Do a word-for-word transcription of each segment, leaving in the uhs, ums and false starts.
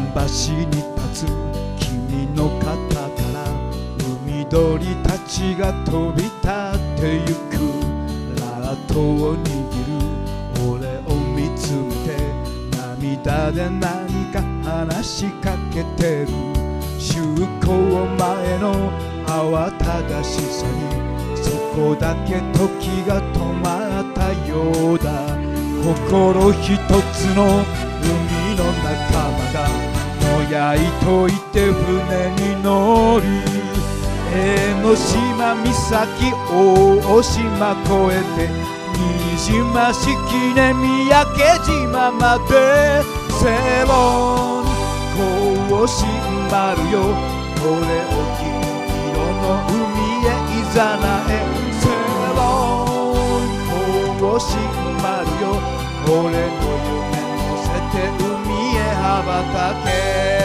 橋に立つ君の肩から海鳥たちが飛び立ってゆく。ラットを握る俺を見つめて涙で何か話しかけてる。就航前の慌ただしさにそこだけ時が止まったようだ。心一つの海の仲間がもやいといて船に乗る。江ノ島岬大島越えて新島式根三宅島までセロンこうしんばるよ。これを金色の海へいざなえ。セロンこうしんばるよ。俺の夢乗せて海へ羽ばたけ。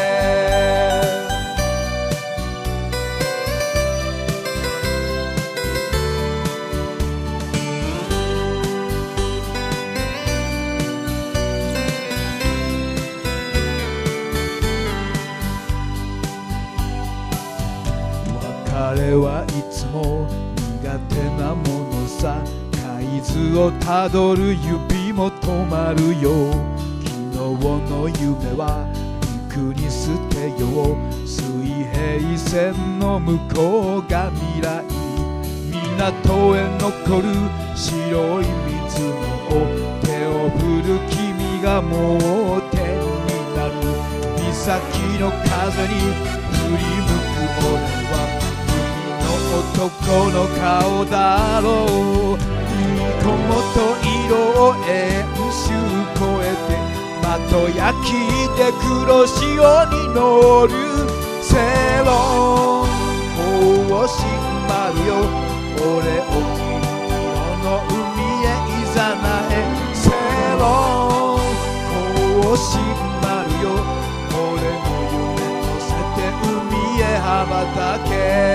別れはいつも苦手なものさ。海図をたどる指も止まるよ。昨日の夢は陸に捨てよう。水平線の向こうが未来。港へ残る白い水の手を振る君がもう手になる。岬の風に振り向く俺は男の顔だろう。いい子もと色を演習越えて的焼きで黒潮に乗る。セロンこうしんばるよ。俺を金色の海へいざなえ。セロンこうしんばるよ。俺の夢乗せて海へ羽ばたけ。